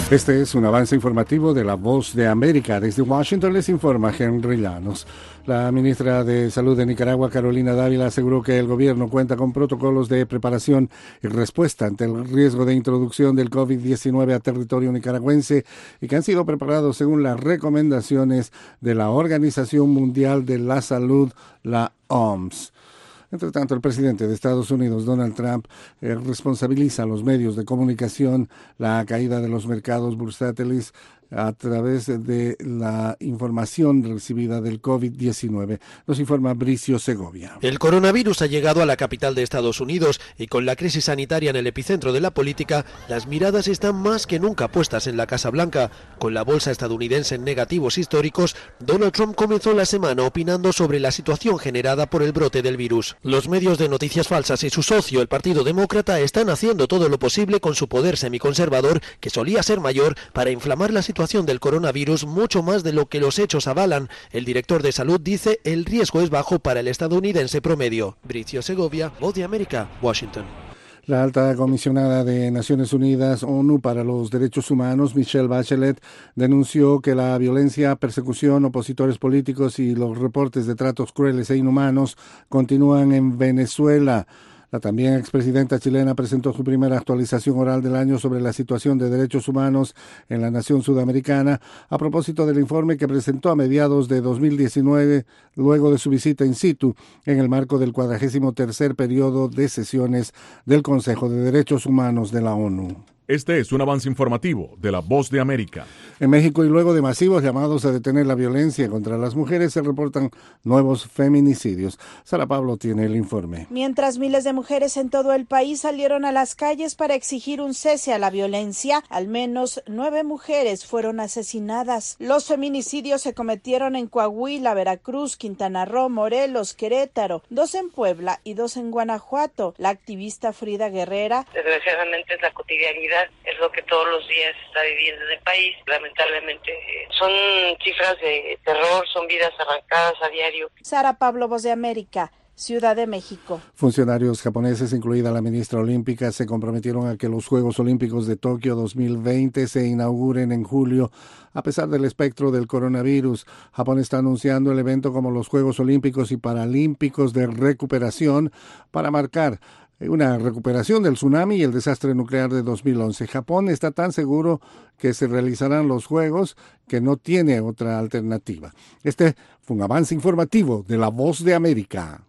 Este es un avance informativo de La Voz de América. Desde Washington les informa Henry Llanos. La ministra de Salud de Nicaragua, Carolina Dávila, aseguró que el gobierno cuenta con protocolos de preparación y respuesta ante el riesgo de introducción del COVID-19 a territorio nicaragüense y que han sido preparados según las recomendaciones de la Organización Mundial de la Salud, la OMS. Entre tanto, el presidente de Estados Unidos, Donald Trump, responsabiliza a los medios de comunicación la caída de los mercados bursátiles a través de la información recibida del COVID-19. Nos informa Bricio Segovia. El coronavirus ha llegado a la capital de Estados Unidos y con la crisis sanitaria en el epicentro de la política, las miradas están más que nunca puestas en la Casa Blanca. Con la bolsa estadounidense en negativos históricos, Donald Trump comenzó la semana opinando sobre la situación generada por el brote del virus. Los medios de noticias falsas y su socio, el Partido Demócrata, están haciendo todo lo posible con su poder semiconservador, que solía ser mayor, para inflamar la situación del coronavirus mucho más de lo que los hechos avalan. El director de salud dice el riesgo es bajo para el estadounidense promedio. Bricio Segovia, Voz de América, Washington. La alta comisionada de Naciones Unidas, ONU, para los Derechos Humanos, Michelle Bachelet, denunció que la violencia, persecución, opositores políticos y los reportes de tratos crueles e inhumanos continúan en Venezuela. La también expresidenta chilena presentó su primera actualización oral del año sobre la situación de derechos humanos en la nación sudamericana a propósito del informe que presentó a mediados de 2019 luego de su visita in situ en el marco del 43º periodo de sesiones del Consejo de Derechos Humanos de la ONU. Este es un avance informativo de La Voz de América. En México, y luego de masivos llamados a detener la violencia contra las mujeres, se reportan nuevos feminicidios. Sara Pablo tiene el informe. Mientras miles de mujeres en todo el país salieron a las calles para exigir un cese a la violencia, al menos 9 mujeres fueron asesinadas. Los feminicidios se cometieron en Coahuila, Veracruz, Quintana Roo, Morelos, Querétaro, 2 en Puebla y 2 en Guanajuato. La activista Frida Guerrera: desgraciadamente es la cotidianidad, es lo que todos los días está viviendo en el país. Lamentablemente son cifras de terror, son vidas arrancadas a diario. Sara Pablo, Voz de América, Ciudad de México. Funcionarios japoneses, incluida la ministra olímpica, se comprometieron a que los Juegos Olímpicos de Tokio 2020 se inauguren en julio, a pesar del espectro del coronavirus. Japón está anunciando el evento como los Juegos Olímpicos y Paralímpicos de Recuperación para marcar una recuperación del tsunami y el desastre nuclear de 2011. Japón está tan seguro que se realizarán los Juegos que no tiene otra alternativa. Este fue un avance informativo de La Voz de América.